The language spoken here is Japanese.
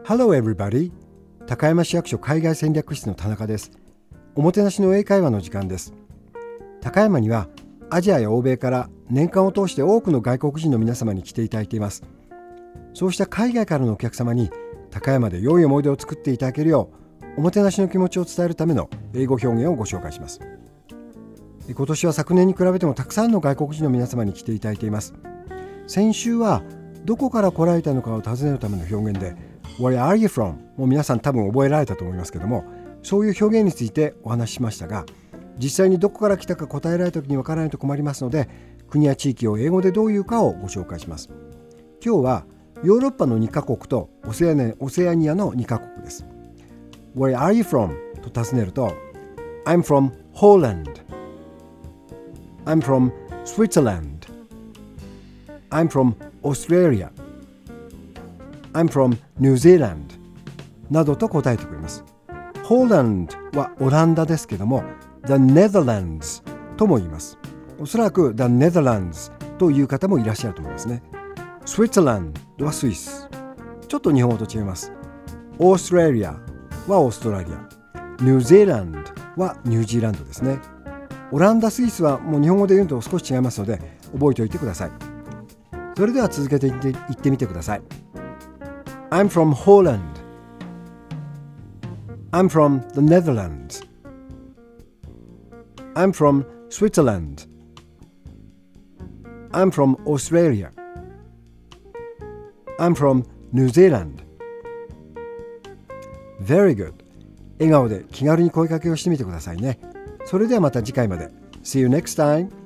Hello everybody! 高山市役所海外戦略室の田中です。おもてなしの英会話の時間です。高山にはアジアや欧米から年間を通して多くの外国人の皆様に来ていただいています。そうした海外からのお客様に高山で良い思い出を作っていただけるようおもてなしの気持ちを伝えるための英語表現をご紹介します。今年は昨年に比べてもたくさんの外国人の皆様に来ていただいています。先週はどこから来られたのかを尋ねるための表現で Where are you from? もう皆さん多分覚えられたと思いますけども、そういう表現についてお話ししましたが、実際にどこから来たか答えられた時にわからないと困りますので、国や地域を英語でどう言うかをご紹介します。今日はヨーロッパの2カ国とオセアニアの2カ国です。Where are you from? と尋ねると I'm from Holland I'm from Switzerland I'm from Australia I'm from New Zealand などと答えてくれます。Holland はオランダですけども The Netherlands とも言います。おそらく The Netherlands という方もいらっしゃると思いますね。Switzerland はスイス、ちょっと日本語と違います。Australia はオーストラリア、ニュージーランドはニュージーランドですね。オランダ、スイスはもう日本語で言うと少し違いますので覚えておいてください。それでは続けて言ってみてください。I'm from Holland I'm from the Netherlands I'm from Switzerland I'm from Australia I'm from New Zealand Very good 笑顔で気軽に声かけをしてみてくださいね。それではまた次回まで See you next time